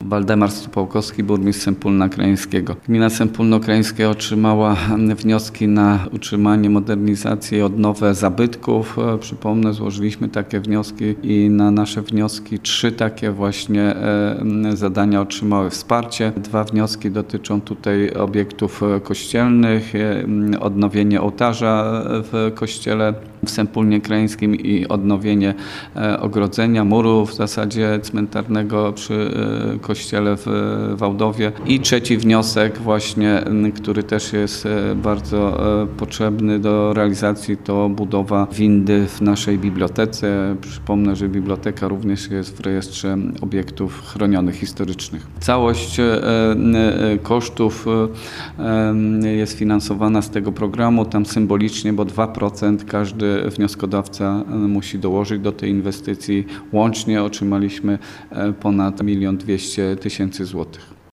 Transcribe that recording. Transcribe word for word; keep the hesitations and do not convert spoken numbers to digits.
Waldemar Stupałkowski, burmistrz Sępólna Krajeńskiego. Gmina Sępólno Krajeńskie otrzymała wnioski na utrzymanie, modernizację i odnowę zabytków. Przypomnę, złożyliśmy takie wnioski i na nasze wnioski trzy takie właśnie zadania otrzymały wsparcie. Dwa wnioski dotyczą tutaj obiektów kościelnych, odnowienie ołtarza w kościele w Sępólnie Krajeńskim i odnowienie ogrodzenia, muru w zasadzie cmentarnego przy kościele w Wałdowie. I trzeci wniosek właśnie, który też jest bardzo potrzebny do realizacji, to budowa windy w naszej bibliotece. Przypomnę, że biblioteka również jest w rejestrze obiektów chronionych historycznych. Całość kosztów jest finansowana z tego programu, tam symbolicznie, bo dwa procent każdy wnioskodawca musi dołożyć do tej inwestycji. Łącznie otrzymaliśmy ponad milion dwieście tysięcy złotych.